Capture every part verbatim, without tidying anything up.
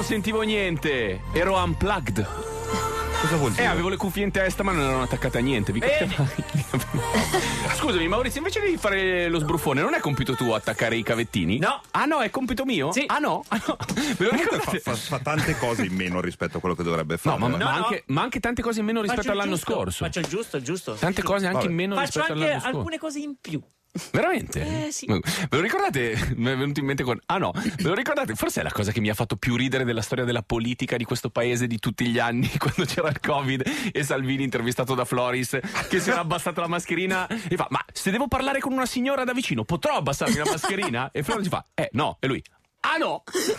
sentivo niente. Ero unplugged. Cosa vuol dire? Eh, avevo le cuffie in testa ma non erano attaccate a niente. Vi Scusami Maurizio, invece di fare lo sbruffone, non è compito tuo attaccare i cavettini? No. Ah no, è compito mio? Sì. Ah no? Ah no. Me lo Comunque fa, ricordate? fa, fa tante cose in meno rispetto a quello che dovrebbe fare. No, ma, ma No, no. Anche, ma anche tante cose in meno rispetto Faccio il all'anno giusto, scorso. Faccio il giusto, il giusto. Tante cose anche Vabbè. in meno Faccio rispetto anche all'anno scorso. alcune cose in più. Veramente? Eh, sì. Ve lo ricordate? Mi è venuto in mente con... Ah no, ve lo ricordate? Forse è la cosa che mi ha fatto più ridere della storia della politica di questo paese di tutti gli anni, quando c'era il Covid e Salvini intervistato da Floris che si era abbassato la mascherina e fa: ma se devo parlare con una signora da vicino potrò abbassarmi la mascherina? E Floris fa: eh no, e lui: ah no.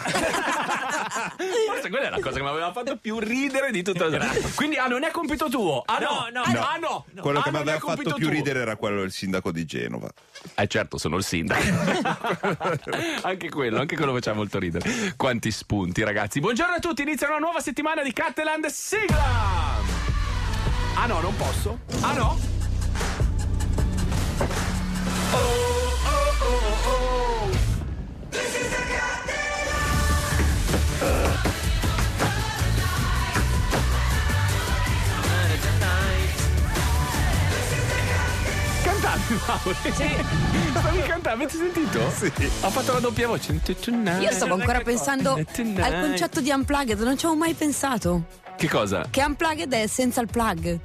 Forse quella è la cosa che mi aveva fatto più ridere di tutto. Quindi ah non è compito tuo. Ah no, No, no, ah, no. ah, no. Quello Ah, che mi non è aveva fatto compito più tuo. ridere era quello del sindaco di Genova. Eh certo, sono il sindaco. Anche quello, anche quello faceva molto ridere. Quanti spunti, ragazzi. Buongiorno a tutti, inizia una nuova settimana di Catteland. Sigla! Ah no, non posso? Ah no? Oh, oh, oh, oh. Cantavi, Mauro? Sì. Stavi cantando, avete sentito? Sì. Ha fatto la doppia voce. Io stavo ancora pensando al concetto di unplugged, non ci avevo mai pensato. Che cosa? Che unplugged è senza il plug.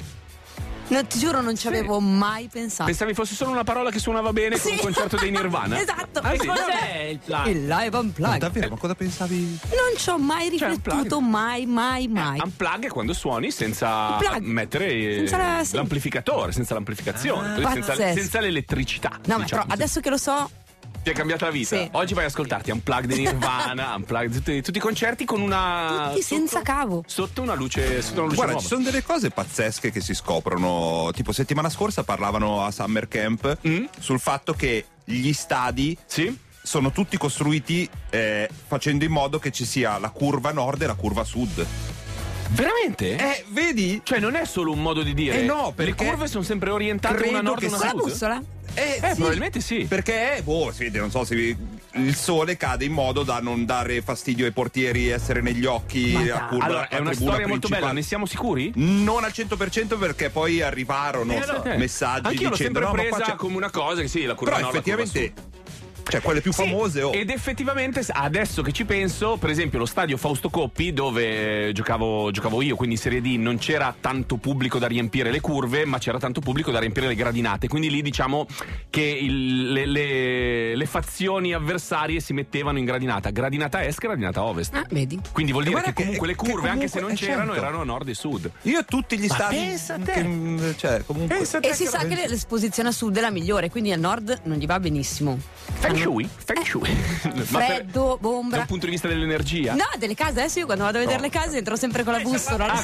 No, ti giuro, non ci avevo mai pensato. Pensavi fosse solo una parola che suonava bene con Sì. un concerto dei Nirvana? Esatto. Ah, sì? Cos'è il plan? Il live Ma unplugged. davvero, ma cosa pensavi? Non ci ho mai Cioè, riflettuto, unplugged. mai, mai, mai. Unplug è quando suoni senza Unplug. mettere eh, Senza la- sì. l'amplificatore, senza l'amplificazione, Ah, senza, pazzesco. senza l'elettricità. No, ma diciamo. però adesso che lo so, Ti è cambiata la vita. Sì. Oggi vai ad ascoltarti Unplugged di Nirvana, Unplugged, tutti, tutti i concerti con una. tutti senza sotto- cavo. Sotto una luce, sotto una luce Guarda, nuova. ci sono delle cose pazzesche che si scoprono. Tipo, settimana scorsa parlavano a Summer Camp Mm? sul fatto che gli stadi Sì? sono tutti costruiti eh, facendo in modo che ci sia la curva nord e la curva sud. Veramente? Eh, vedi? Cioè, non è solo un modo di dire. Eh no, perché le curve sono sempre orientate credo una nord e che una Con la sud. bussola? Eh, Eh, probabilmente sì. Perché, boh, si vede, non so se vi- il sole cade in modo da non dare fastidio ai portieri, essere negli occhi, Ma a dai. curva, Allora, è a una tribuna storia molto bella, principale. ne siamo sicuri? Non al cento per cento perché poi arrivarono Eh, messaggi Anch'io l'ho dicendo sempre no, ma qua presa c'è- come una cosa che sì, la curva Però nord, la curva effettivamente, sud. cioè quelle più Sì, famose oh. ed effettivamente adesso che ci penso, per esempio lo stadio Fausto Coppi dove giocavo, giocavo io, quindi in Serie D non c'era tanto pubblico da riempire le curve, ma c'era tanto pubblico da riempire le gradinate, quindi lì diciamo che il- le, le- le fazioni avversarie si mettevevano in gradinata, gradinata est, gradinata ovest. Ah, vedi. Quindi vuol dire guarda che comunque che- le curve, che anche se non comunque- eh, c'erano, certo. erano nord e sud. Io tutti gli Ma stadi pensa a te. che, cioè, comunque Pensa a te E si che sa roba- che l'esposizione a sud è la migliore, quindi al nord non gli va benissimo. Feng shui? Feng shui. Ma per- Freddo, da ombra. un punto di vista dell'energia? No, delle case, adesso io quando vado a vedere le case entro sempre con la bussola. Ah,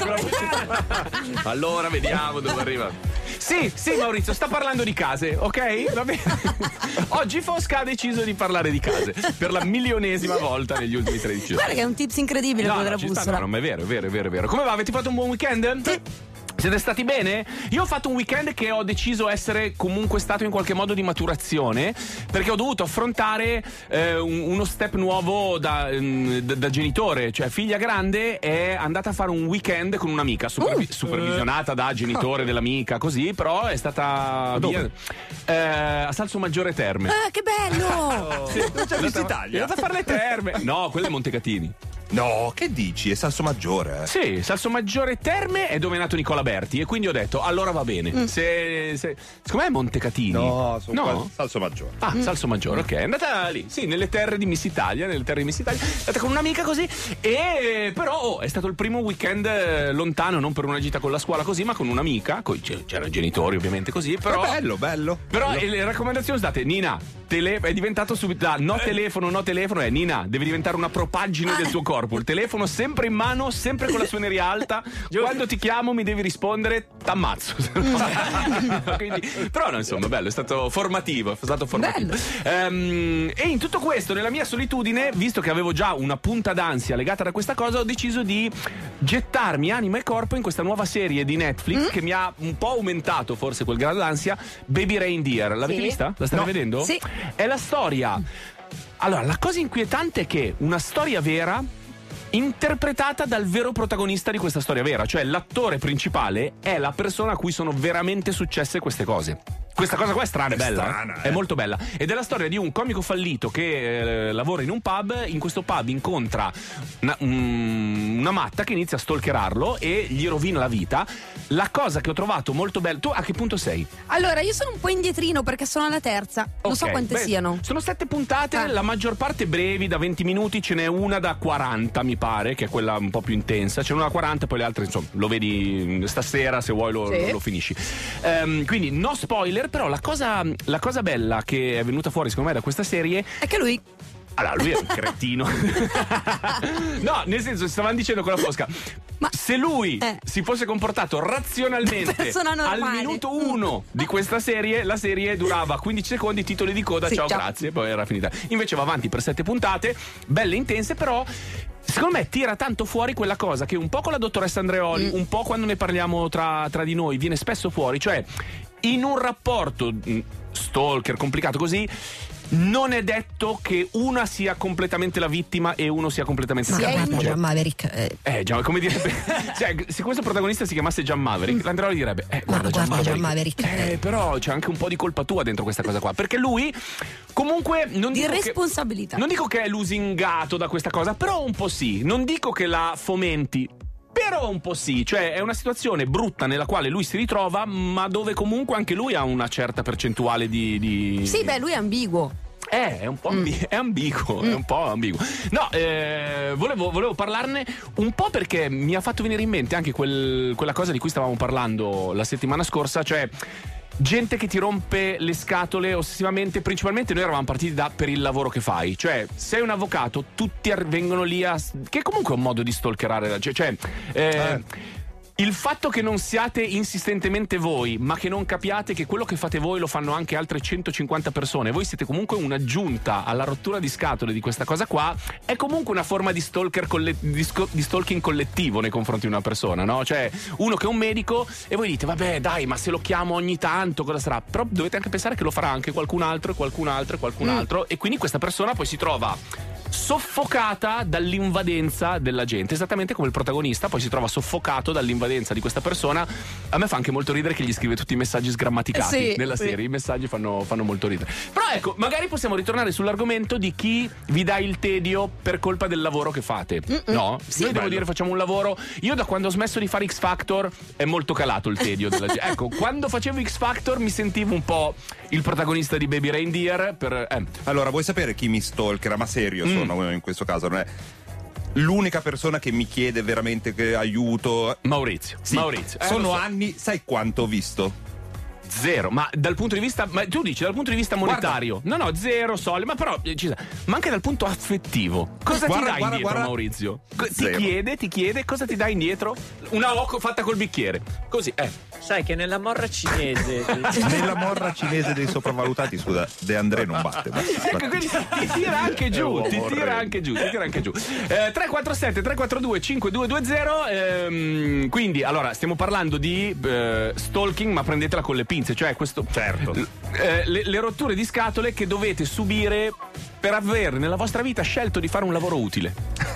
lo so. però- allora vediamo dove arriva. Sì, sì, Maurizio, sta parlando di case, ok? Va bene. Oggi Fosca ha deciso di parlare di case per la milionesima volta negli ultimi tredici giorni. Guarda che è un tips incredibile No, quello no, della ci sta, bussola. no, no, ma è vero, è vero, è vero, è vero. Come va? Avete fatto un buon weekend? Sì. Siete stati bene? Io ho fatto un weekend che ho deciso essere comunque stato in qualche modo di maturazione, perché ho dovuto affrontare eh, un- uno step nuovo da, mm, da- da genitore, cioè figlia grande è andata a fare un weekend con un'amica supervi- Uh. supervisionata da genitore dell'amica, così, però è stata Dove? via eh, a Salso Maggiore Terme. Ah, che bello! Sì, non c'è Vista è Italia. andata a fare le terme. No, quelle è Montecatini. no, che dici? È Salso Maggiore, eh? Sì, Salso Maggiore Terme è dove è nato Nicola Berti e quindi ho detto allora va bene. Se, se, secondo me è Montecatini. No, sono no? qua- Salso Maggiore. Ah, Salso Maggiore, ok. È andata lì, sì, nelle terre di Miss Italia, nelle terre di Miss Italia. È andata con un'amica così e però oh, è stato il primo weekend eh, lontano, non per una gita con la scuola così, ma con un'amica, coi- c'erano i genitori ovviamente così, però Però bello, bello. però bello. eh, le raccomandazioni sono state Nina, tele- è diventato subito da no telefono, no telefono, è Nina, devi diventare una propaggine del tuo corpo. Il telefono sempre in mano, sempre con la suoneria alta. Quando ti chiamo mi devi rispondere, t'ammazzo. Quindi, però no, insomma, bello, è stato formativo, è stato formativo. Ehm, e in tutto questo, nella mia solitudine, visto che avevo già una punta d'ansia legata da questa cosa, ho deciso di gettarmi anima e corpo in questa nuova serie di Netflix che mi ha un po' aumentato forse quel grado d'ansia, Baby Reindeer. L'avete Sì. vista? La state No. vedendo? Sì. È la storia. Allora, la cosa inquietante è che una storia vera interpretata dal vero protagonista di questa storia vera, cioè l'attore principale è la persona a cui sono veramente successe queste cose. Questa cosa qua è strana, è, È bella, strana, eh? eh. È molto bella. Ed è la storia di un comico fallito che eh, lavora in un pub. In questo pub incontra una, um, una matta che inizia a stalkerarlo e gli rovina la vita. La cosa che ho trovato molto bella. Tu a che punto sei? Allora, io sono un po' indietrino perché sono alla terza. Non so Ok, quante beh, siano. Sono sette puntate, Ah. la maggior parte brevi, da venti minuti, ce n'è una da quaranta, mi pare, che è quella un po' più intensa. Ce n'è una da quaranta, poi le altre, insomma, lo vedi stasera, se vuoi lo, Sì. lo, lo finisci. Ehm, quindi no spoiler, però la cosa, la cosa bella che è venuta fuori, secondo me, da questa serie. È che lui. Allora, lui è un cretino. No, nel senso, stavano dicendo con la Fosca. Ma- se lui Eh. si fosse comportato razionalmente Persona al normale. minuto uno di questa serie, la serie durava quindici secondi, titoli di coda, Sì, ciao, ciao. grazie, poi era finita. Invece va avanti per sette puntate, belle intense, però secondo me tira tanto fuori quella cosa che un po' con la dottoressa Andreoli, Mm. un po' quando ne parliamo tra, tra di noi, viene spesso fuori, cioè in un rapporto mh, stalker complicato così, non è detto che una sia completamente la vittima e uno sia completamente Sì, la è vittima. in- John Maverick. eh, Eh, già, come direbbe. Cioè, se questo protagonista si chiamasse Gian Maverick, l'Andreoli direbbe: Eh, guarda, Gian guarda, Gian Maverick. Maverick. Eh, però c'è anche un po' di colpa tua dentro questa cosa qua. Perché lui, comunque, non Di dico che- responsabilità. non dico che è lusingato da questa cosa, però un po' sì. Non dico che la fomenti. Però un po' sì, cioè è una situazione brutta nella quale lui si ritrova, ma dove comunque anche lui ha una certa percentuale di. di... Sì, beh, lui è ambiguo. Eh, è un po' ambi- è ambiguo, è un po' ambiguo. No, eh, volevo, volevo parlarne un po' perché mi ha fatto venire in mente anche quel- quella cosa di cui stavamo parlando la settimana scorsa, cioè gente che ti rompe le scatole ossessivamente. Principalmente noi eravamo partiti da per il lavoro che fai, cioè sei un avvocato, tutti ar- vengono lì a, che comunque è un modo di stalkerare la- cioè, cioè eh, Eh. il fatto che non siate insistentemente voi, ma che non capiate che quello che fate voi lo fanno anche altre centocinquanta persone, voi siete comunque un'aggiunta alla rottura di scatole di questa cosa qua, è comunque una forma di stalker colle- di, sco- di stalking collettivo nei confronti di una persona, no? Cioè, uno che è un medico e voi dite, vabbè, dai, ma se lo chiamo ogni tanto, cosa sarà? Però dovete anche pensare che lo farà anche qualcun altro, e qualcun altro, e qualcun altro, e quindi questa persona poi si trova soffocata dall'invadenza della gente, esattamente come il protagonista poi si trova soffocato dall'invadenza di questa persona. A me fa anche molto ridere che gli scrive tutti i messaggi sgrammaticati Sì, nella sì. serie, i messaggi fanno, fanno molto ridere. Però ecco, magari possiamo ritornare sull'argomento di chi vi dà il tedio per colpa del lavoro che fate. No? Sì. Noi devo Bello. dire facciamo un lavoro, io da quando ho smesso di fare X Factor è molto calato il tedio della gente. Ecco, quando facevo X Factor mi sentivo un po' il protagonista di Baby Reindeer per, eh, Allora, vuoi sapere chi mi stalkera? Ma serio, Mm. sono in questo caso, non è l'unica persona che mi chiede veramente che aiuto. Maurizio. Sì, Maurizio. Eh, sono lo so. anni, sai quanto ho visto? Zero, ma dal punto di vista, ma tu dici dal punto di vista monetario, no no, zero soldi, ma però eh, ci sta. Ma anche dal punto affettivo, cosa Guarda, ti dà guarda, indietro guarda. Maurizio? Co- ti Zero. chiede, ti chiede, cosa ti dà indietro? Una oco fatta col bicchiere, così, eh. Sai che nella morra cinese Nella morra cinese dei sopravvalutati, scusa, De André non batte. batte. Ecco, quindi ti tira anche giù, È ti uomo tira orrendo. anche giù, ti tira anche giù. Eh, tre quattro sette tre quattro due cinque due due zero. ehm, quindi, allora, stiamo parlando di eh, stalking, ma prendetela con le pinze, cioè questo. Certo. eh, le, le rotture di scatole che dovete subire per aver nella vostra vita scelto di fare un lavoro utile.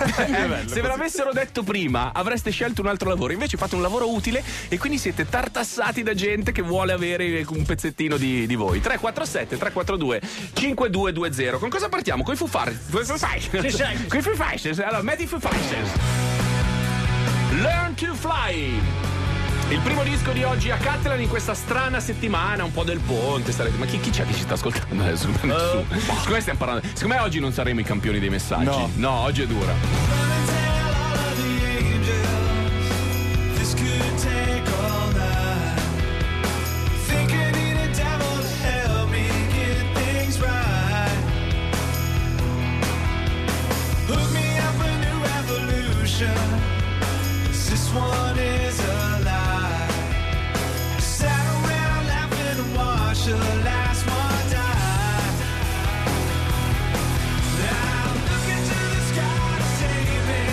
Eh, se ve l'avessero detto prima avreste scelto un altro lavoro, invece fate un lavoro utile e quindi siete tartassati da gente che vuole avere un pezzettino di, di voi. tre quattro sette tre quattro due cinque due due zero. Con cosa partiamo? Con i Foo Fighters. Fighters. Con i Foo Fighters. Allora, metti i Foo Fighters. Learn to Fly. Il primo disco di oggi a Catalan in questa strana settimana, un po' del ponte. Starete... Ma chi, chi c'è che ci sta ascoltando adesso? Nessuno. Secondo me stiamo parlando. Secondo me oggi non saremo i campioni dei messaggi. No. No, oggi è dura. This one is a lie. Sat around laughing and watched the last one die. Now I'm looking to the sky to save me.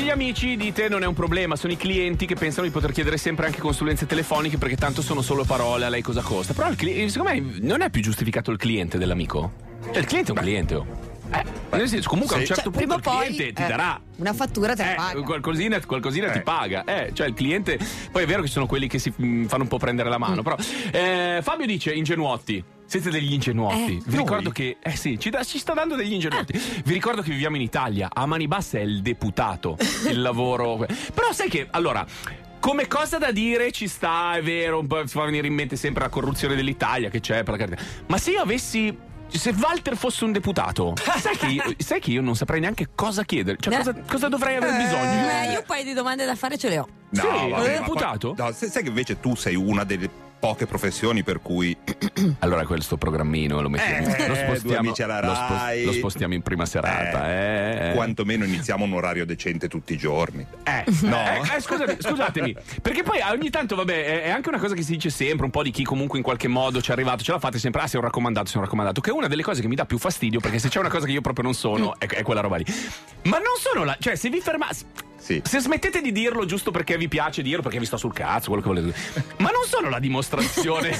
gli amici, dite, non è un problema, sono i clienti che pensano di poter chiedere sempre anche consulenze telefoniche perché tanto sono solo parole, a lei cosa costa. Però il cli- secondo me non è più giustificato il cliente dell'amico. Cioè, il cliente è un cliente, oh. Eh, nel senso, comunque a un Sì. certo Cioè, punto prima o il poi, cliente ti eh, darà una fattura te la eh, paga. qualcosina, qualcosina ti Eh. paga. Eh, cioè il cliente. Poi è vero che ci sono quelli che si mh, fanno un po' prendere la mano. Però eh, Fabio dice ingenuotti. Siete degli ingenuoti. Eh, Vi noi? ricordo che. Eh sì, ci, da- ci sta dando degli ingenuoti. Vi ricordo che viviamo in Italia. A mani basse è il deputato. Il lavoro. Però sai che. Allora. Come cosa da dire ci sta, è vero, un po' fa venire in mente sempre la corruzione dell'Italia che c'è, per la carità. Ma se io avessi. Se Walter fosse un deputato, sai che io, sai che io non saprei neanche cosa chiedere. Cioè, Eh. cosa, cosa dovrei aver bisogno? Eh, io un paio di domande da fare ce le ho. Sì, vabbè, è ma deputato? poi- no, sai sai che invece tu sei una delle poche professioni per cui Allora questo programmino lo mettiamo, Eh, lo due spostiamo, amici alla lo, spos- Rai. lo spostiamo in prima serata. Eh, eh. quantomeno iniziamo un orario decente tutti i giorni. Eh, No. eh, eh, scusate, scusatemi, perché poi ogni tanto, vabbè, è, è anche una cosa che si dice sempre, un po' di chi comunque in qualche modo ci è arrivato, ce la fate sempre, ah, sei un raccomandato, sei un raccomandato, che è una delle cose che mi dà più fastidio, perché se c'è una cosa che io proprio non sono, è, è quella roba lì. Ma non sono la, cioè se vi fermate. Sì. Se smettete di dirlo giusto perché vi piace dirlo, perché vi sto sul cazzo, quello che volete. Ma non sono la dimostrazione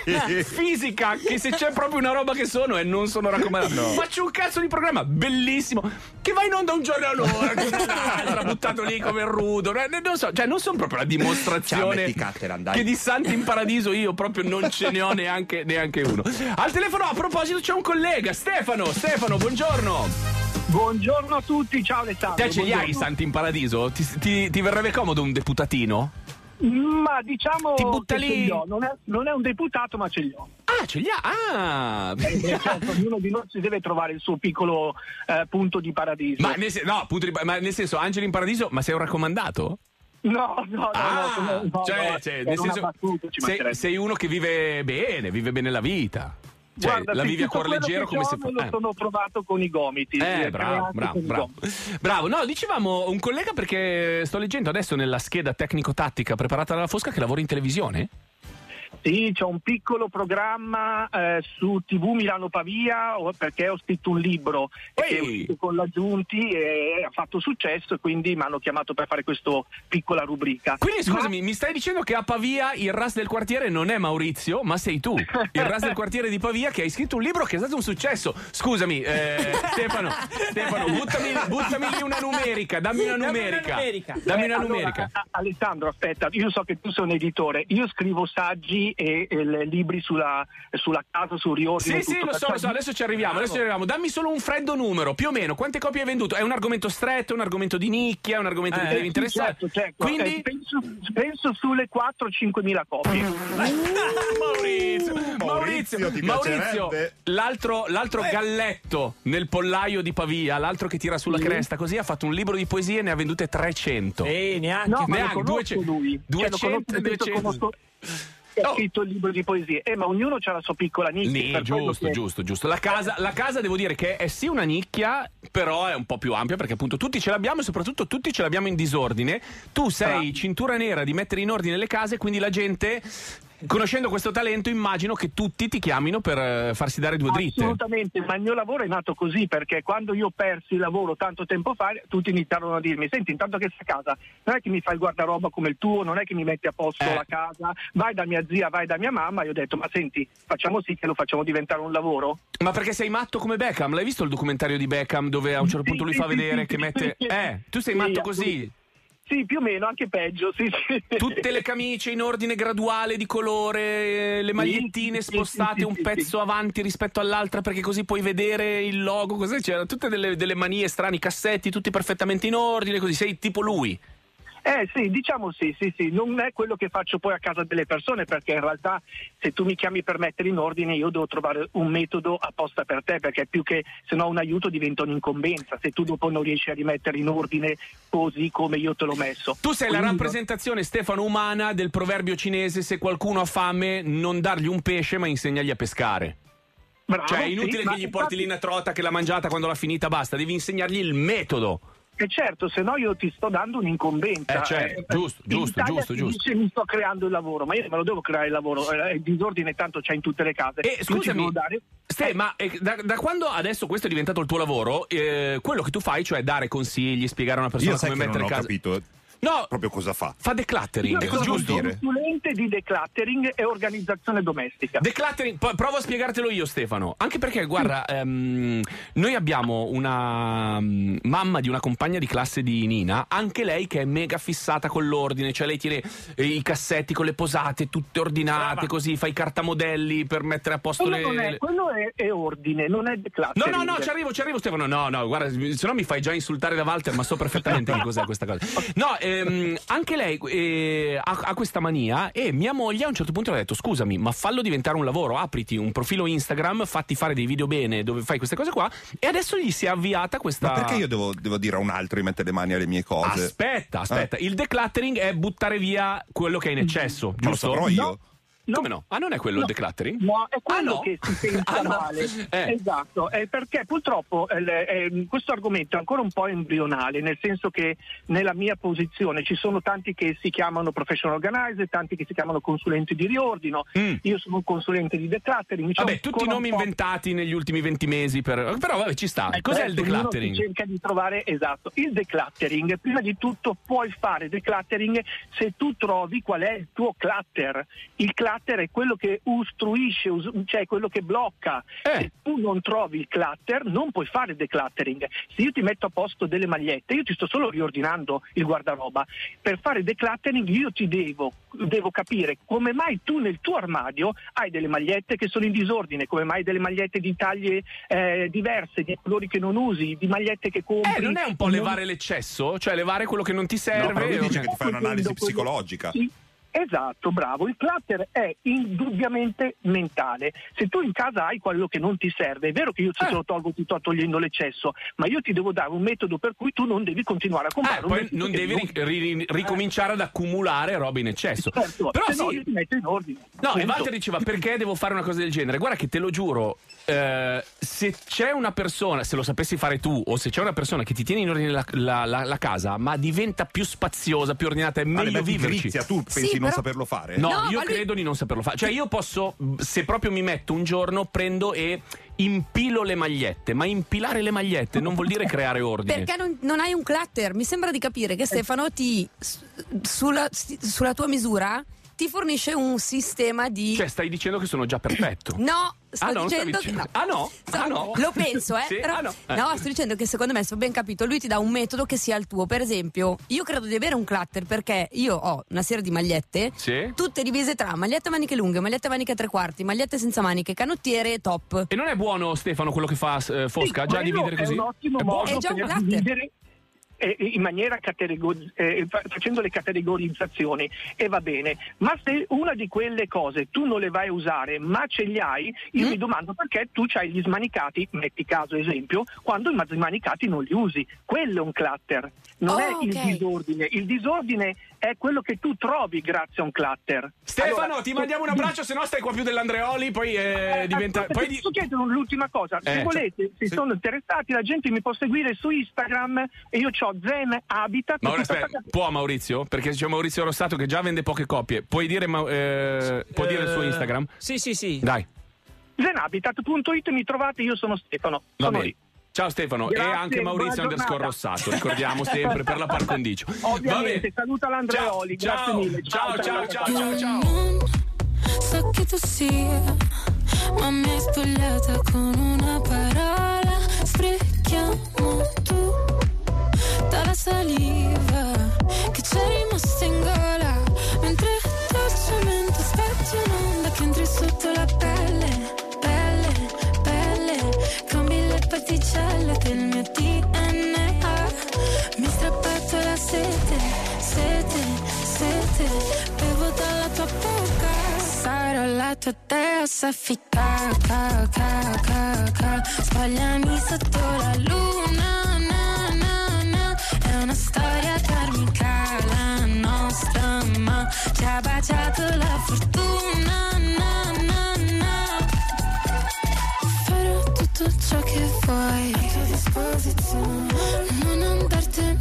fisica che se c'è proprio una roba che sono e non sono raccomandato. No. Faccio un cazzo di programma bellissimo che va in onda un giorno all'ora, che sarà buttato lì come il rudo. Eh, Non so, cioè non sono proprio la Ciao, dimostrazione metti Cateran, dai. che di santi in paradiso io proprio non ce ne ho neanche, neanche uno. Al telefono a proposito c'è un collega, Stefano. Stefano, buongiorno. Buongiorno a tutti, ciao Alessandro. Te ce li hai i Buongiorno. santi in paradiso? Ti, ti- ti verrebbe comodo un deputatino? Ma diciamo Ti butta che lì- ce li ho. Non, è, non è un deputato, ma ce li ho. Ah, ce li ha! Ah! Eh, certo, ognuno di noi si deve trovare il suo piccolo eh, punto di paradiso. Ma nel, sen- no, appunto, di- ma nel senso, Angeli in paradiso, ma sei un raccomandato? No, no, no, Ah, no, no, no, cioè, no, cioè, era nel una senso, battuta, ci sei, mancherebbe. sei uno che vive bene, vive bene la vita. Cioè, Guarda, la sì, vivi a tutto cuor quello leggero che come ho se me fosse. lo sono trovato con i gomiti. Eh, eh, bravo, creati bravo, con i bravo. gomiti. Bravo, no, dicevamo un collega perché sto leggendo adesso nella scheda tecnico-tattica preparata dalla Fosca che lavora in televisione. Sì, c'è un piccolo programma eh, su tivù Milano Pavia o- perché ho scritto un libro che è Ehi! uscito con la Giunti e ha fatto successo e quindi mi hanno chiamato per fare questa piccola rubrica. Quindi scusami, mi stai dicendo che a Pavia il ras del quartiere non è Maurizio, ma sei tu, il ras del quartiere di Pavia che hai scritto un libro che è stato un successo. Scusami, eh, Stefano, Stefano, buttami, buttami lì una numerica, dammi una Dammi una numerica. numerica. Dammi Eh, una allora, numerica. a- a- Alessandro, aspetta, io so che tu sei un editore, io scrivo saggi e, e le- libri sulla, sulla casa, sul riordine. Sì, sì, tutto. lo so, lo so, adesso ci arriviamo, adesso ci arriviamo. Dammi solo un freddo numero, più o meno, quante copie hai venduto? È un argomento stretto, è un argomento di nicchia, è un argomento che Eh, ti deve Sì, interessare. certo, certo. Quindi Eh, penso, penso sulle quattro cinque mila copie. Maurizio, Maurizio, Maurizio, ti Maurizio, piacerebbe? l'altro, l'altro galletto nel pollaio di Pavia, l'altro che tira sulla cresta così, ha fatto un libro di poesie e ne ha vendute trecento. Eh, neanche. No, ma neanche, lo conosco duecento, lui. duecento, Cioè, lo conosco, nel senso, duecento. conosco- ha Oh. scritto il libro di poesie, eh, ma ognuno ha la sua piccola nicchia. Sì, per quello giusto, che- giusto, giusto. La casa, la casa devo dire che è sì una nicchia, però è un po' più ampia perché appunto tutti ce l'abbiamo e soprattutto tutti ce l'abbiamo in disordine. Tu sei Ah. cintura nera di mettere in ordine le case, quindi la gente, conoscendo questo talento, immagino che tutti ti chiamino per eh, farsi dare due dritte. Assolutamente, ma il mio lavoro è nato così perché quando io persi il lavoro tanto tempo fa tutti iniziarono a dirmi: senti, intanto che sei a casa non è che mi fai il guardaroba come il tuo, non è che mi metti a posto Eh. la casa, vai da mia zia, vai da mia mamma. Io ho detto: ma senti, facciamo sì che lo facciamo diventare un lavoro. Ma perché sei matto come Beckham? L'hai visto il documentario di Beckham dove a un certo Sì, punto lui sì, fa sì, vedere sì, che sì, mette... sì. Eh, tu sei Sì, matto così? assolutamente. Sì, più o meno, anche peggio, sì, sì. Tutte le camicie in ordine graduale di colore, le magliettine sì, spostate sì, sì, un sì, pezzo avanti rispetto all'altra perché così puoi vedere il logo, così c'erano tutte delle, delle manie strani, cassetti tutti perfettamente in ordine, così sei tipo lui. Eh sì, diciamo sì, sì, sì, non è quello che faccio poi a casa delle persone, perché in realtà se tu mi chiami per mettere in ordine io devo trovare un metodo apposta per te, perché più che se no un aiuto diventa un'incombenza, se tu dopo non riesci a rimettere in ordine così come io te l'ho messo. Tu sei la Quindi- rappresentazione, Stefano, umana del proverbio cinese: se qualcuno ha fame non dargli un pesce ma insegnargli a pescare. Bravo, Cioè è sì, inutile ma che gli porti infatti- lì una trota che l'ha mangiata quando l'ha finita, basta, devi insegnargli il metodo. E certo, se no io ti sto dando un'incombenza. Eh, certo, Eh, giusto, in giusto, Italia giusto, si giusto. dice, mi sto creando il lavoro, ma io me lo devo creare il lavoro, eh, il disordine tanto c'è in tutte le case. E Io ti scusami, devo dare- Ste, ma eh, da, da quando adesso questo è diventato il tuo lavoro, eh, quello che tu fai, cioè dare consigli, spiegare a una persona Io sai come che non mettere ho casa. capito No, proprio cosa fa. fa decluttering. Io sono giusto un dire? consulente di decluttering e organizzazione domestica. Decluttering, po- provo a spiegartelo io, Stefano. Anche perché, guarda, ehm, noi abbiamo una mm, mamma di una compagna di classe di Nina, anche lei che è mega fissata con l'ordine, cioè lei tiene eh, i cassetti con le posate tutte ordinate, Brava. così fa i cartamodelli per mettere a posto quello le. non è, le- quello è, è ordine, non è No, decluttering. no, no, ci arrivo, ci arrivo, Stefano. No, no, guarda, se no mi fai già insultare da Walter, ma so perfettamente che cos'è questa cosa. No, ehm, anche lei eh, ha, ha questa mania e mia moglie a un certo punto le ha detto: scusami, ma fallo diventare un lavoro, apriti un profilo Instagram, fatti fare dei video bene dove fai queste cose qua. E adesso gli si è avviata questa. Ma perché io devo, devo dire a un altro di mettere le mani alle mie cose? Aspetta, aspetta. Il decluttering è buttare via quello che è in eccesso, Ma lo giusto? saprò io? No. No. Come no? Ah, non è quello No. il decluttering? No, è quello Ah, no? che si pensa Ah, no. male. Eh. Esatto, è perché purtroppo eh, eh, questo argomento è ancora un po' embrionale, nel senso che nella mia posizione ci sono tanti che si chiamano professional organizer, tanti che si chiamano consulenti di riordino. Mm. Io sono un consulente di decluttering. c'è Vabbè, un- tutti i ancora nomi un po'. inventati negli ultimi venti mesi, per... però vabbè, ci sta. Eh, Cos'è certo, il ognuno decluttering? si cerca di trovare, esatto, il decluttering. Prima di tutto puoi fare decluttering se tu trovi qual è il tuo clutter. Il clutter è quello che ostruisce, us- cioè quello che blocca. Eh. Se tu non trovi il clutter non puoi fare decluttering. Se io ti metto a posto delle magliette, io ti sto solo riordinando il guardaroba. Per fare decluttering io ti devo devo capire come mai tu nel tuo armadio hai delle magliette che sono in disordine, come mai delle magliette di taglie eh, diverse, di colori che non usi, di magliette che compri. Eh, non è un po' non- levare l'eccesso? Cioè levare quello che non ti No, serve? però lui dice ok. che ti fai un'analisi Quello- psicologica. Sì. Esatto, bravo. Il clutter è indubbiamente mentale. Se tu in casa hai quello che non ti serve, è vero che io se Eh. te lo tolgo ti sto togliendo l'eccesso, ma io ti devo dare un metodo per cui tu non devi continuare a comprare Eh, un poi vestito non che devi ri- ri- ricominciare ad accumulare roba in eccesso. Certo, Però se no sì. io ti metto in ordine. No, e Punto. Walter diceva perché devo fare una cosa del genere? Guarda che te lo giuro, eh, se c'è una persona, se lo sapessi fare tu, o se c'è una persona che ti tiene in ordine la, la- la- la casa, ma diventa più spaziosa, più ordinata, è Ma meglio le metti viverci. Grizia, tu pensi Sì, di non però- saperlo fare? No, No, io ma lui- credo di non saperlo fare. Cioè, io posso, se proprio mi metto un giorno, prendo e impilo le magliette. Ma impilare le magliette non vuol dire creare ordine. Perché non, non hai un clutter? Mi sembra di capire che Stefano ti s- sulla, s- sulla tua misura ti fornisce un sistema di Cioè, stai dicendo che sono già perfetto. no, sto Ah, no, non stavi dicendo che dicendo- no. ah, no? Sto- Ah, no? Lo penso, eh. Sì? Però, Ah, no. Eh. no, sto dicendo che secondo me, se ho ben capito, lui ti dà un metodo che sia il tuo. Per esempio, io credo di avere un clutter perché io ho una serie di magliette, Sì? tutte divise tra magliette a maniche lunghe, magliette a maniche a tre quarti, magliette senza maniche, canottiere e top. E non è buono, Stefano, quello che fa eh, Fosca? Sì, Già quello dividere così? È un ottimo È buono? modo È già un per clutter. dividere eh, in maniera categori- eh, fa- facendo le categorizzazioni, e va bene, ma se una di quelle cose tu non le vai a usare ma ce li hai, io Mm. mi domando perché tu c'hai gli smanicati, metti caso esempio, quando i smanicati non li usi. Quello è un clutter, non Oh, è il ok. disordine. Il disordine è quello che tu trovi grazie a un clutter. Stefano, Allora, ti mandiamo un abbraccio, se no stai qua più dell'Andreoli, poi eh, Eh, diventa... aspetta, Poi di- posso chiedere l'ultima cosa? Se Eh, volete, se sì. sono interessati, la gente mi può seguire su Instagram e io ho Zen Habitat. Ma tutto aspetta, attaccato- può Maurizio? Perché c'è Maurizio Rossato che già vende poche copie. Puoi dire, ma- eh, può dire il suo Eh, Instagram? Sì, sì, sì. Dai, zenhabitat punto it, mi trovate, io sono Stefano. va Sono bene. lì. Ciao Stefano, Grazie, e anche Maurizio buona underscore giornata. Rossato, ricordiamo sempre per la par condicio. Va Ovviamente, bene. saluta l'Andreoli, Ciao, grazie ciao, mille. ciao, ciao, ciao, ciao, Io ciao. non so chi tu sia, ma mi hai spogliata con una parola. Sprechiamo tutta la saliva che c'è rimasta in gola, mentre dolcemente aspetti un'onda che entri sotto la pelle, pelle, pelle. Cambi le particelle del mio D N A. Mi hai strappato la sete, sete, sete. Bevo dalla tua bocca, sarò la tua dea soffica, ca, ca, ca, ca. Sbagliami sotto la luna, na, na, na. È una storia karmica la nostra, ma ci ha baciato la fortuna, na, na, na. Farò tutto ciò che vuoi a tua disposizione, non andartene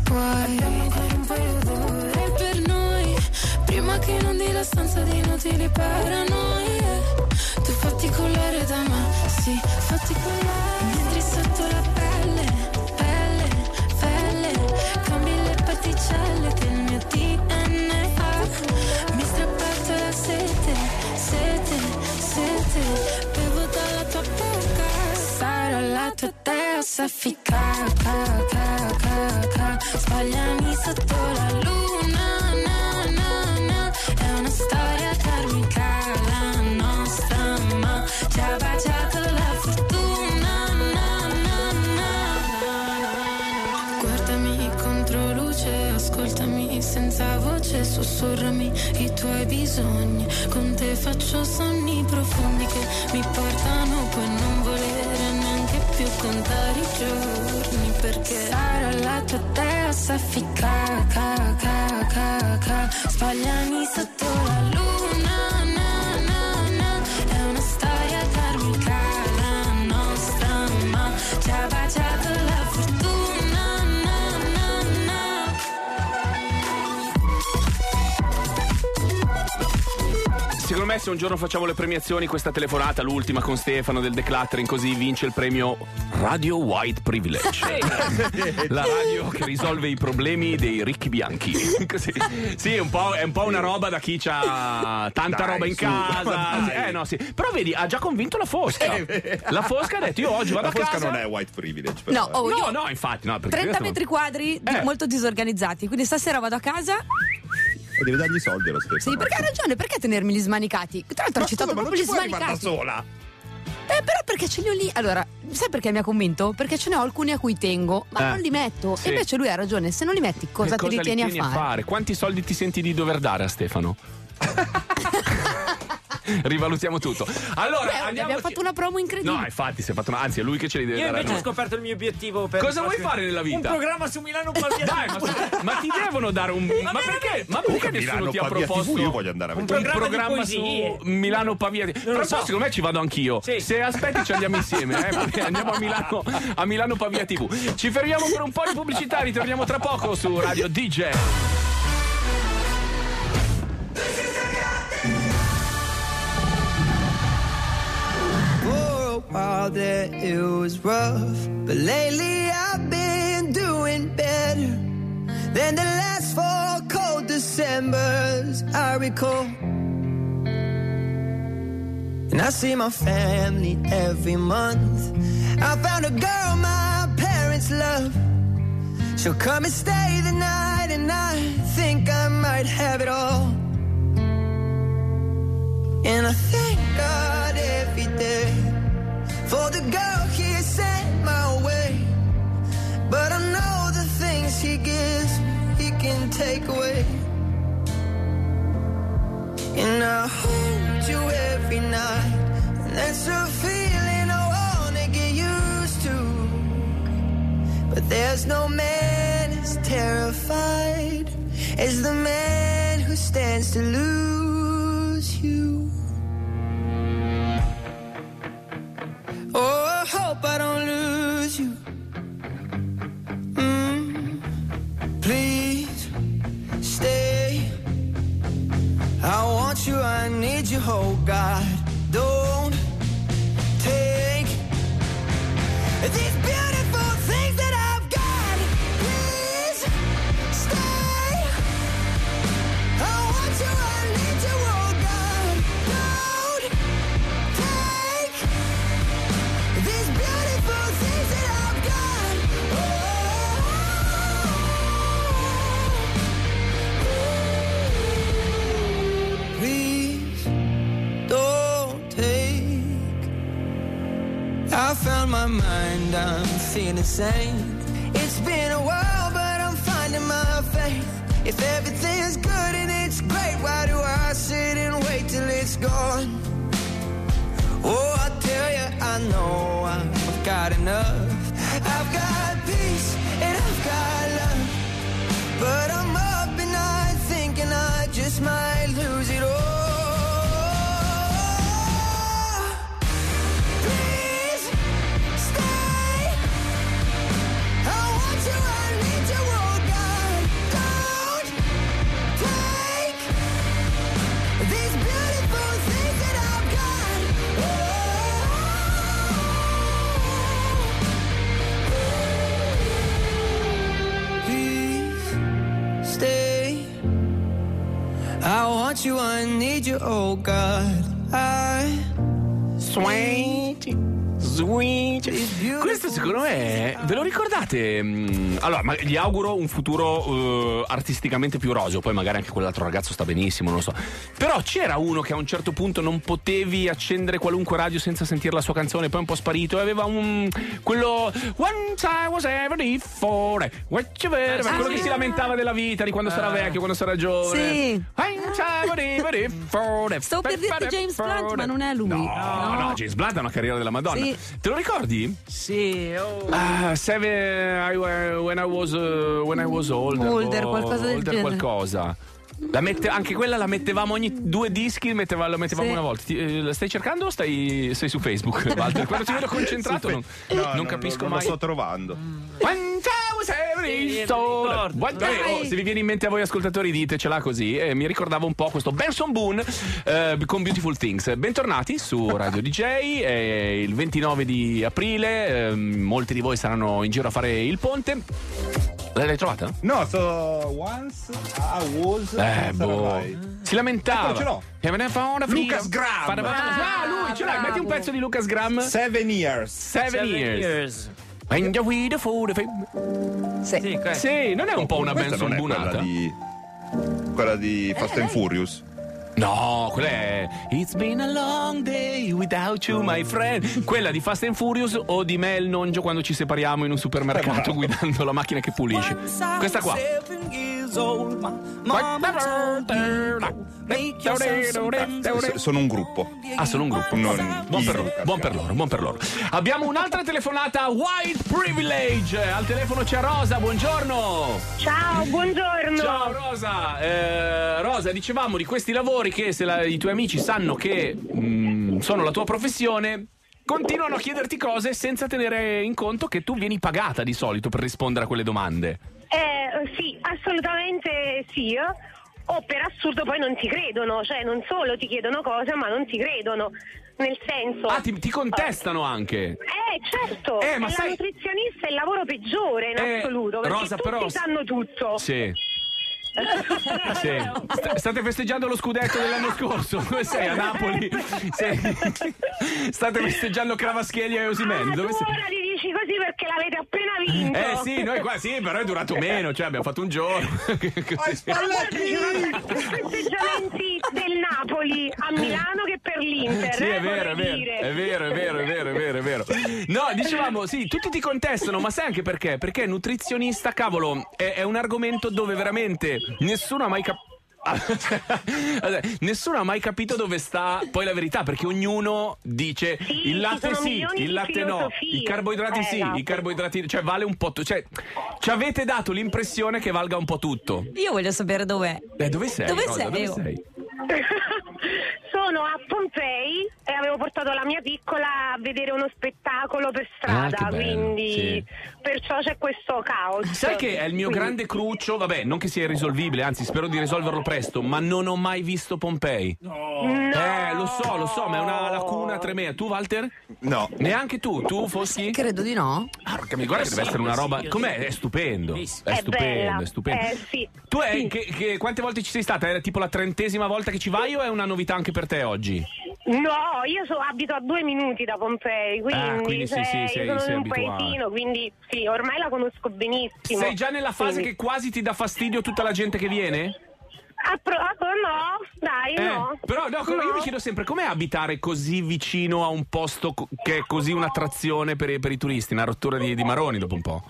Guai, abbiamo ancora un paio d'ore per noi, prima che inondi la stanza di inutili paranoie. Tu fatti collare da me, sì, fatti collare. Entri sotto la pelle, pelle, pelle, cambi le particelle del mio D N A. Mi strappato la sete, sete, sete, bevo dalla tua bocca. Sarò la tua terra soffica, ca, ca, ca, ca. Sbagliami sotto la luna, na, na, na. È una storia karmica la nostra, ma ci ha baciato la fortuna, na, na, na. Guardami contro luce, ascoltami senza voce, sussurrami i tuoi bisogni. Con te faccio sonni profondi che mi portano poi a non volere neanche più contare i giorni, perché sarò la tua terra soffica, ca, ca, ca, ca. Sbagliami sotto la luna, na, na, na. È una storia karmica la nostra, ma ci ha baciato la fortuna, na, na, na. Secondo me se un giorno facciamo le premiazioni, questa telefonata, l'ultima con Stefano del Decluttering, così vince il premio Radio White Privilege. La radio che risolve i problemi dei ricchi bianchi. Così. Sì, è un po', è un po' una roba da chi ha tanta Dai, roba in su, casa. Eh no, sì. Però vedi, ha già convinto la Fosca. La Fosca ha detto io oggi vado La a Fosca casa. non è white privilege, però. No, oh, No, io no, infatti, no, perché trenta questo- metri quadri di- Eh. molto disorganizzati, quindi stasera vado a casa. E devi dargli i soldi allo Stefano. Sì, perché hai ragione, perché tenermi gli smanicati? Tra l'altro ho Ma citato scusa, ma non proprio ci gli puoi arrivare da smanicati. sola. Eh, però perché ce li ho lì. Allora, sai perché mi ha convinto? Perché ce ne ho alcuni a cui tengo, ma Eh. non li metto. Sì. E invece lui ha ragione, se non li metti, cosa, Che ti li ritieni tieni a fare? Quanti soldi ti senti di dover dare a Stefano? Rivalutiamo tutto. Allora, Beh, andiamo. abbiamo fatto una promo incredibile. No, infatti, si è fatto una... anzi, è lui che ce li deve Io dare. invece a ho noi. scoperto il mio obiettivo per Cosa il vuoi prossimo- fare nella vita? Un programma su Milano Pavia. Dai, ma, ma ti devono dare un. Ma, Ma perché? Ma Oh, perché che nessuno Milano ti ha Pavia proposto? T V, io voglio andare a un vedere. programma, programma di su poesie. Milano Pavia. Però lo poi so. secondo me ci vado anch'io. Sì. Se aspetti ci andiamo insieme, eh, perché andiamo a Milano, a Milano Pavia T V. Ci fermiamo per un po' di pubblicità, ritorniamo tra poco su Radio D J. For a while there it was rough, but lately I've been doing better than the last four cold Decembers I recall. And I see my family every month. I found a girl my parents love. She'll come and stay the night, and I think I might have it all. And I thank God every day for the girl he sent my way. But I know the things he gives me, he can take away. And I hold you every night, and that's a feeling I wanna get used to. But there's no man as terrified as the man who stands to lose you. Oh, I hope I don't lose you. Mm, please stay. I want you, I need you, oh God. Don't take these beautiful things that I've got. Please stay. I want you, I need you, oh God. Don't take these beautiful things that I've got. Oh, please don't take. I found my mind, I'm feeling sane. It's been a while, but I'm finding my faith. If everything's good and it's great, why do I sit and wait till it's gone? Oh, I tell you, I know I've got enough. I've got peace and I've got love, but I'm up at night thinking I just might lose it all. Please stay. I want you, I need you, oh God. need you, oh God. I Sweet, sweet. Questo secondo me, ve lo ricordate? Allora, ma gli auguro un futuro uh, artisticamente più roseo. Poi magari anche quell'altro ragazzo sta benissimo, non lo so. Però c'era uno che a un certo punto non potevi accendere qualunque radio senza sentire la sua canzone. Poi è un po' sparito e aveva un quello Once I was ever before what you were, Ah, quello sì. che si lamentava della vita, di quando sarà vecchio, quando sarà giovane. Sì. Once I was ever before. Stavo per dirti James Blunt, ma non è lui. No, no, no, James Blunt ha una carriera della Madonna. Sì. Te lo ricordi? Sì, oh. Ah, seven, I, uh, when I was uh, when I was older, Older, oh, qualcosa del older genere. qualcosa. La mette, anche quella la mettevamo ogni due dischi, metteva, la mettevamo Sì. una volta. Ti, eh, la stai cercando o stai sei su Facebook, Walter? Quando ti vedo concentrato non, No, non no, capisco non mai. lo sto trovando. When I was every soul. What- eh, oh, se vi viene in mente a voi ascoltatori ditecela così. Eh, mi ricordava un po' questo Benson Boone eh, con Beautiful Things. Bentornati su Radio D J, è il ventinove di aprile, eh, molti di voi saranno in giro a fare il ponte. L'hai trovata? No, so once I was Eh, boh. Si lamentava. Eccolo, ce l'ho. Che fauna Lucas Graham. Ah, lui, ce l'hai. Metti un pezzo di Lucas Graham. Seven years. Seven, Seven years. years. When you're with the food of- Sì. Sì, que- Sì, non è un po' una Questa Benson non è quella Bunata? di quella di Fast and Furious. No, quella è It's been a long day without you, my friend. Quella di Fast and Furious o di me e il noncio quando ci separiamo in un supermercato guidando la macchina che pulisce. Questa qua. Sono un gruppo. Ah, sono un gruppo. Non Buon per, io, loro, buon per loro, buon per loro. Abbiamo un'altra telefonata, White Privilege. Al telefono c'è Rosa, buongiorno. Ciao, buongiorno. Ciao Rosa. Eh, Rosa, dicevamo di questi lavori che se la- i tuoi amici sanno che mm, sono la tua professione, continuano a chiederti cose senza tenere in conto che tu vieni pagata di solito per rispondere a quelle domande. Eh, sì, assolutamente sì. eh. O per assurdo poi non ti credono, cioè non solo ti chiedono cose, ma non ti credono. Nel senso. Ah, ti, ti contestano anche. Eh, certo. Eh, ma è sai- la nutrizionista è il lavoro peggiore in Eh, assoluto. Perché Rosa, tutti però- sanno tutto. Sì. Sì. St- state festeggiando lo scudetto dell'anno scorso. Dove sei? A Napoli? Sei- State festeggiando Cravaschielli e Osimhen. Ah, Dove tu sei? ora ti dici così perché l'avete appena vinto. Eh sì, noi qua sì, però è durato meno, cioè abbiamo fatto un giorno. Così. Ma guarda, ci sono più festeggiamenti del Napoli a Milano che per l'Inter. Sì, eh, è vero, è vorrei vero, dire. è vero, è vero, è vero, è vero, è vero. No, dicevamo, sì, tutti ti contestano, ma sai anche perché? Perché nutrizionista, cavolo, è, è un argomento dove veramente nessuno ha mai capito. Nessuno ha mai capito dove sta poi la verità, perché ognuno dice Sì, il latte ci sono sì, milioni il di latte no, filosofie. i carboidrati Eh, sì, esatto. i carboidrati, cioè vale un po' tu, cioè ci avete dato l'impressione che valga un po' tutto. Io voglio sapere dov'è. Eh, dove sei? Dove Rosa? sei? Dove Oh. sei? Sono a Pompei e avevo portato la mia piccola a vedere uno spettacolo per Ah, che strada, bello, quindi sì. perciò c'è questo caos. Sai che è il mio Quindi- grande cruccio, vabbè, non che sia irrisolvibile, anzi spero di risolverlo presto, ma non ho mai visto Pompei. No. Eh, lo so, lo so, ma è una lacuna tremenda. Tu, Walter? No. Neanche tu? Tu, Foschi? Credo di no. Ah, porca mi guarda che deve essere una roba. Com'è? È stupendo. È È stupendo, bella. è stupendo. Eh, sì. Tu è, Sì. che, che- quante volte ci sei stata? È tipo la trentesima volta che ci vai o è una novità anche per te oggi? No, io so, abito a due minuti da Pompei, quindi, Ah, quindi sì, cioè, sì, sei- io sono sei in un abituato. paesino, quindi sì, ormai la conosco benissimo. Sei già nella fase Quindi- che quasi ti dà fastidio tutta la gente che viene? Ah, pro- ah, no, dai, Eh, no. Però no, io No. mi chiedo sempre com'è abitare così vicino a un posto co- che è così un'attrazione per i, per i turisti, una rottura di, di maroni dopo un po'.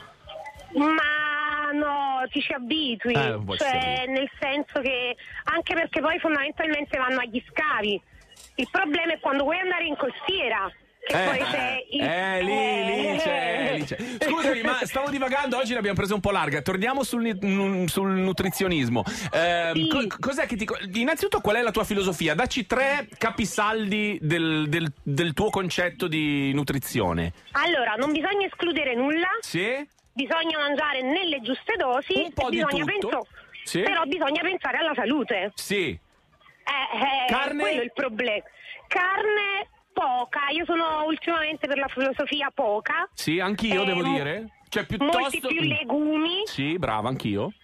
Ma no, ti ci abitui, Eh, un po' ci si cioè abitua. nel senso che anche perché poi fondamentalmente vanno agli scavi. Il problema è quando vuoi andare in costiera, che poi c'è il... eh, lì, lì c'è, lì c'è. Scusami, ma stavo divagando, oggi l'abbiamo presa un po' larga. Torniamo sul, ni- sul nutrizionismo. Ehm, Sì. co- cos'è che ti. Innanzitutto, qual è la tua filosofia? Dacci tre capisaldi del, del- del tuo concetto di nutrizione. Allora, non bisogna escludere nulla, Sì? bisogna mangiare nelle giuste dosi, Un po' e di bisogna tutto. penso- Sì. però bisogna pensare alla salute. Sì. Eh, eh, Carne? quello è il problema. Carne poca, io sono ultimamente per la filosofia poca. Sì, anch'io Eh, devo mo- dire. Cioè, piuttosto. Molti più legumi. Sì, brava, anch'io.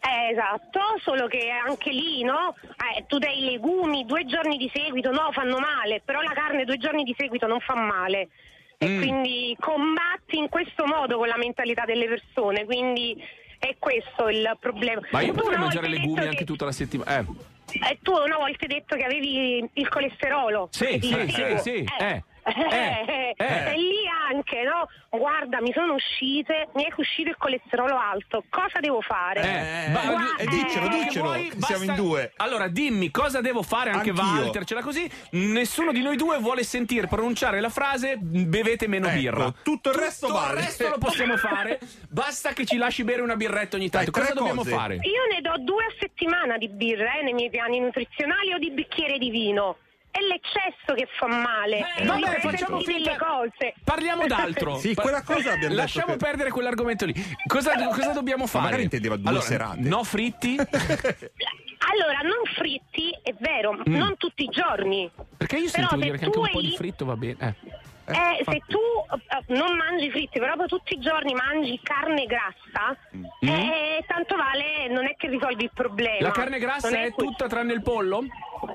Eh, esatto, solo che anche lì, no? Eh, tu dai legumi due giorni di seguito, no, fanno male, però la carne due giorni di seguito non fa male. E mm. quindi combatti in questo modo con la mentalità delle persone, quindi è questo il problema. Ma io Tu potrei una mangiare volta hai legumi detto anche che- tutta la settimana. Eh. Eh, tu una volta hai detto che avevi il colesterolo. Sì, Ti sì, dico. sì, sì, eh. Eh, Eh, eh. E lì anche, no? Guarda, mi sono uscite, mi è uscito il colesterolo alto. Cosa devo fare? Eh, Eh, ba- Gua- eh, diccelo, eh, diccelo. Vuoi? che siamo in due. Allora, dimmi cosa devo fare, anche Anch'io. Walter ce l'ha così. Nessuno di noi due vuole sentir pronunciare la frase bevete meno Ecco, birra. tutto il resto Tutto vale. il resto lo possiamo fare. Basta che ci lasci bere una birretta ogni tanto. Dai, Cosa tre dobbiamo cose. fare? Io ne do due a settimana di birra eh, nei miei piani nutrizionali o di bicchiere di vino. È l'eccesso che fa male. Eh, non vabbè, mi facciamo sentire finta. le cose. Parliamo d'altro. Sì, quella cosa abbiamo Lasciamo detto che- perdere quell'argomento lì. Cosa, cosa dobbiamo fare? magari intendeva due Allora, serate. No fritti? Allora, non fritti, è vero, non tutti i giorni. Perché io Però sento se dire che anche tu un po' hai- di fritto va bene. Eh. Eh, se tu eh, non mangi fritti, però poi tutti i giorni mangi carne grassa, eh, tanto vale, non è che risolvi il problema. La carne grassa Non è que- tutta tranne il pollo?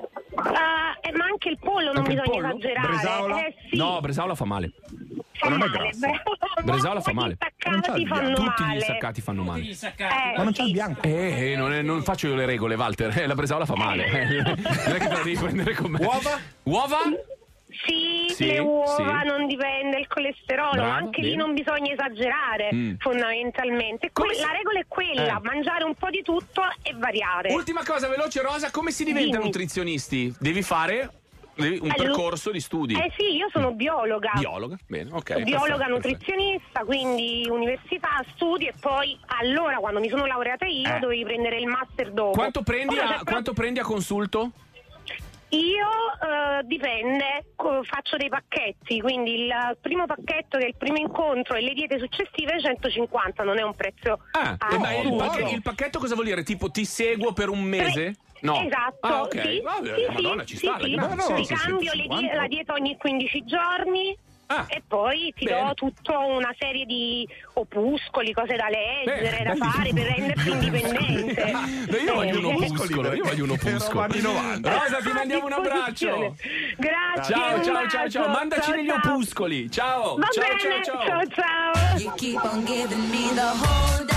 Eh, ma anche il pollo non Anche il bisogna pollo? esagerare. Bresaola? Eh, sì, No, Bresaola fa male. fa non è male. grassa. Beh, Bresaola no, fa gli male. Non c'ha insaccati il fanno Tutti male. gli insaccati fanno male. Gli insaccati. Eh, Ma non c'è il sì. bianco. Eh, non, è- non faccio io le regole, Walter. Eh, la bresaola fa male. Eh, non è che te la devi prendere con me. Uova? Uova? Sì, Sì, le uova sì. non dipende il colesterolo, Bravo, ma anche lì bene. non bisogna esagerare Mm. fondamentalmente. Come Que- si- La regola è quella, Eh. mangiare un po' di tutto e variare. Ultima cosa veloce, Rosa, come si diventa Dimmi. nutrizionisti? Devi fare devi- un Allora- percorso di studi. Eh sì, io sono biologa. Biologa? Bene, ok. Biologa perfetto, nutrizionista, quindi università, studi e poi allora quando mi sono laureata io Eh. dovevi prendere il master dopo. Quanto prendi, Ora a, c'è proprio- quanto prendi a consulto? Io eh, dipende, co- faccio dei pacchetti, quindi il primo pacchetto che è il primo incontro e le diete successive centocinquanta, non è un prezzo Ah, alto. eh, ma il, buono. pacche- il pacchetto cosa vuol dire? Tipo ti seguo per un mese? No. Esatto, Ah, ok. sì, Vabbè, sì, Madonna, sì, ci sta. sì, la sì. grande. No, no, Ti sì, cambio le centocinquanta. die- la dieta ogni quindici giorni Ah, e poi ti bene. do tutta una serie di opuscoli, cose da leggere, Beh, da fare per renderti indipendente. Beh, io voglio un Eh, opuscolo, io voglio un Che opuscolo. roba anni novanta. Rosa, ti mandiamo un abbraccio. Grazie. Ciao, un ciao, ciao, ciao. bacio. Mandaci Ciao, degli ciao. opuscoli. Ciao. Va ciao, bene, ciao, ciao. ciao, ciao. You keep on giving me the hold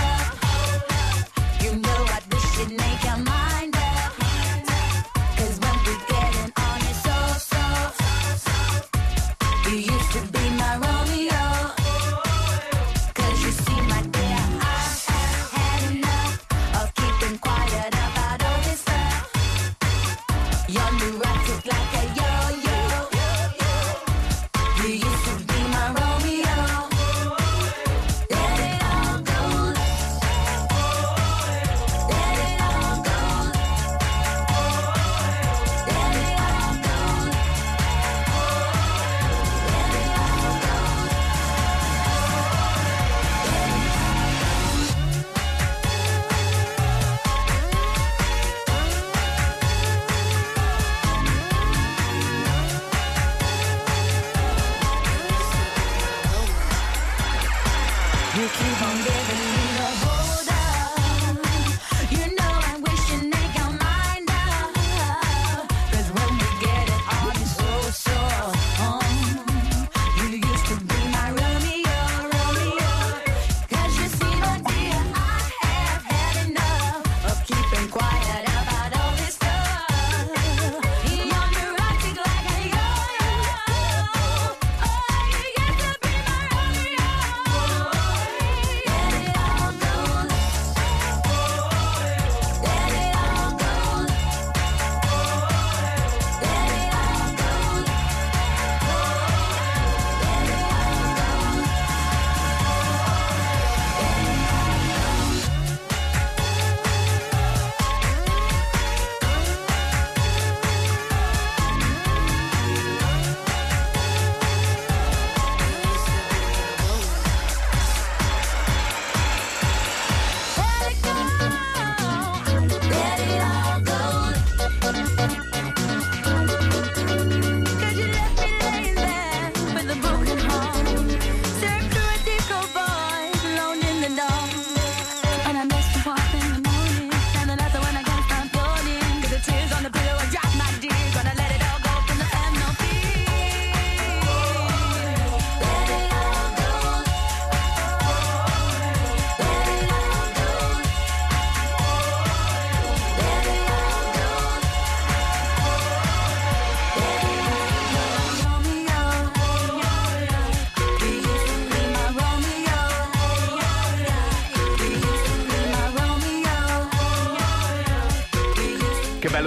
up. You know I wish you'd make your mind up. 'Cause when we getting on your so so, you used to be my Romeo. 'Cause you see my dear, I have had enough of keeping quiet about all this stuff. You're neurotic like a yo-yo. You used to be my Romeo. Let it all go. Let it all go. Let it all go. You keep on giving me the hold up. You know I wish you'd make your mind up. 'Cause when we get it on it's so so um, you used to be my Romeo, Romeo. 'Cause you see my dear, I have had enough of keeping quiet about all this stuff. You're neurotic like a yo-yo. Oh, you used to be my Romeo. Let it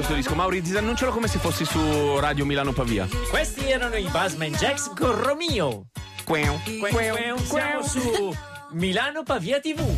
il tuo disco. Mauri, disannuncialo come se fossi su Radio Milano Pavia. Questi erano i Buzzman Jacks con Romeo. Queu, Queu, Siamo su Milano Pavia tivù.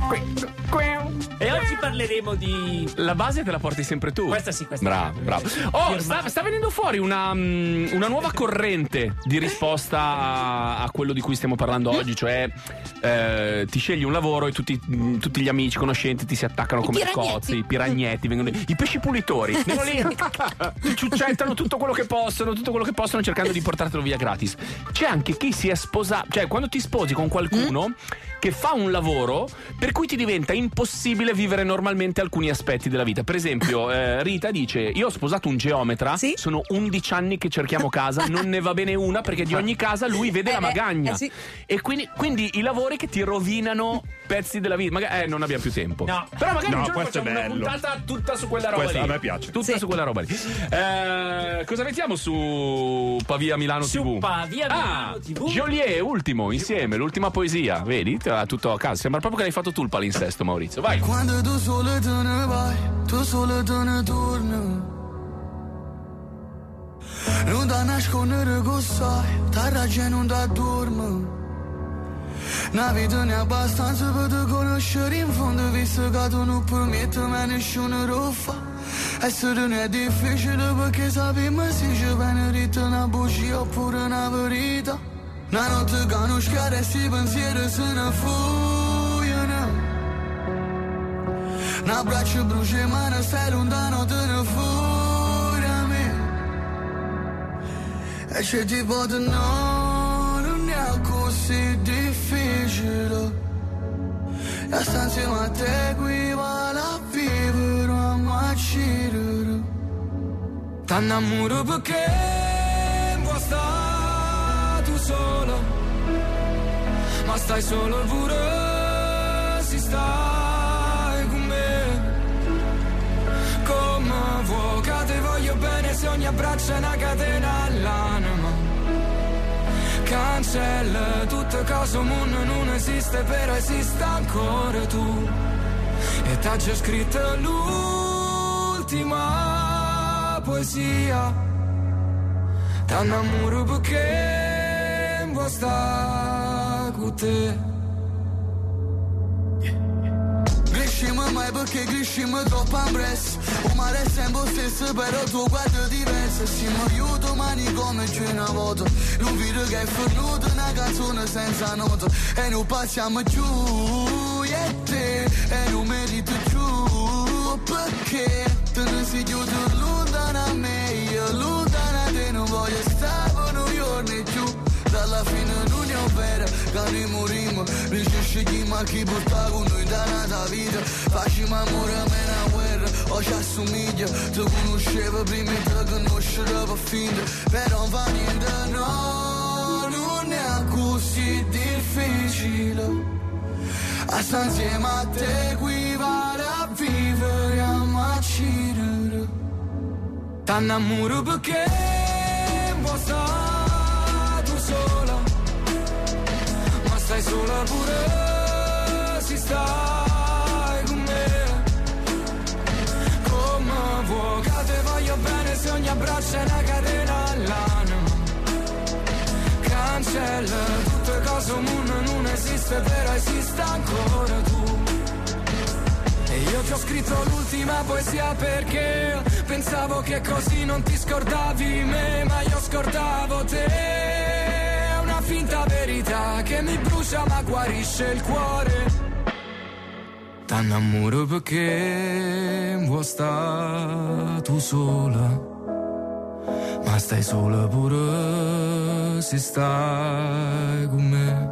E oggi parleremo di... La base te la porti sempre tu. Questa sì, questa Bravo, bravo. Oh, sta, sta venendo fuori una, um, una nuova corrente di risposta a, a quello di cui stiamo parlando oggi, cioè eh, ti scegli un lavoro e tutti, tutti gli amici, conoscenti ti si attaccano I come piragnetti. cozzi, i piragnetti, vengono, i pesci pulitori, vengono lì, ti ciuccettano tutto quello che possono, tutto quello che possono cercando di portartelo via gratis. C'è anche chi si è sposato, cioè quando ti sposi con qualcuno mm? che fa un lavoro per cui ti diventa impossibile vivere normalmente alcuni aspetti della vita. Per esempio, eh, Rita dice: io ho sposato un geometra, sì? sono undici anni che cerchiamo casa, non ne va bene una perché di ogni casa lui vede eh, la magagna. eh, sì. E quindi, quindi i lavori che ti rovinano pezzi della vita. Magari, eh, non abbiamo più tempo. No. Però magari No, un giorno questo è facciamo una bello. puntata tutta su quella roba Questo lì. a me piace. Tutta Sì. su quella roba lì. Eh, cosa mettiamo su Pavia Milano Su tivù? Pavia Milano ah, tivù. Joliet, ultimo, insieme, l'ultima poesia. Vedi? Te l'ha tutto a casa. Sembra proprio che l'hai fatto tu il palinsesto, Maurizio. Vai. Quando tu solo te ne vai, tu solo te ne torni. Non da nascondere che sai, ta ragione non da dormi. Una vita ne abbastanza per te conoscere in fondo, visto che tu non permetti a nessuno lo fa. Essere non è difficile perché sappiamo se ci viene detta una bugia oppure una verità. Una notte che non schiara e si pensieri se ne fuggono. Un abbraccio brucia ma non stai lontano, te ne fuori a me. E c'è tipo di no, non è così difficile. E sta insieme a te qui vale a vivere, a macirere. T'annamoro perché vuoi stare tu solo, ma stai solo pure si stai con me. Come vuoi che te voglio bene se ogni abbraccio è una catena all'anima. Cancella tutte cose, un mondo non esiste, però esiste ancora tu. E t'ha già scritto l'ultima poesia. T'annamoro perché vuoi stare con te. Cresciamo mai perché cresciamo troppo ampresso. O mare è sempre stesso però tuo guardo diverso. Siamo io domani come c'è una volta. Non vedo che è fornuto una canzone senza nota. E non passiamo giù io e te. E non merito giù perché te ne sei chiuso lontano a me. Io lontano a te non voglio stare per noi giorni giù. Dalla fine non è vera, che noi morimmo. Noi ci scegliamo a chi porta con noi da nata vita. Facciamo amore a me una guerra, o ci assomiglia. Ti conoscevo prima e ti conoscerò per finta. Però non fa niente, no, non è così difficile. A sta insieme a te qui vale a vivere, a macirere. T'annamoro perché vuoi stare sola, ma stai sola pure si stai con me. Come vuoi che te voglio bene se ogni abbraccio è una catena all'anima. Cancella tutte cose, un mondo non esiste, però esiste ancora tu. E io ti ho scritto l'ultima poesia perché pensavo che così non ti scordavi me, ma io scordavo te. Finta verità che mi brucia ma guarisce il cuore. T'annamoro perché vuoi stare tu sola, ma stai sola pure se stai con me.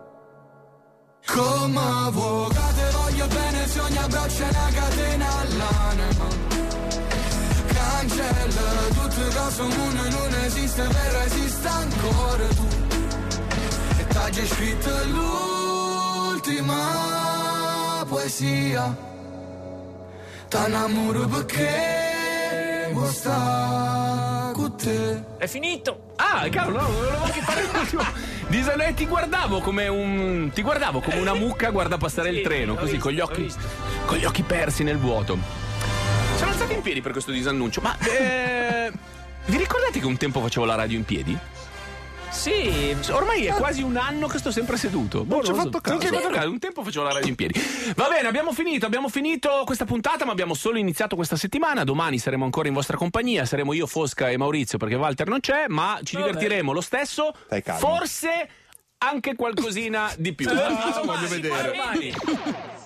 Come vuoi che te voglio bene se ogni abbraccio è una catena all'anima. Cancella tutte cose, un mondo non esiste, però esiste ancora tu. T'ha già scritto l'ultima poesia. T'annamoro perché vuoi stare con te. È finito. Ah, cavolo, no, volevo anche fare l'ultimo. Disanè, ti guardavo come un. Ti guardavo come una mucca guarda passare Sì, il treno, l'ho così visto, con gli l'ho occhi. visto. Con gli occhi persi nel vuoto. Sono alzati in piedi per questo disannuncio, ma eh, vi ricordate che un tempo facevo la radio in piedi? Sì, ormai è quasi un anno che sto sempre seduto. Non ci ho fatto caso. Non ci ho fatto caso. Un tempo facevo la radio in piedi. Va bene, abbiamo finito, abbiamo finito questa puntata, ma abbiamo solo iniziato questa settimana. Domani saremo ancora in vostra compagnia. Saremo io, Fosca e Maurizio, perché Walter non c'è, ma ci Vabbè. divertiremo lo stesso. Stai calmo. Forse anche qualcosina di più. Ah, voglio vedere. domani.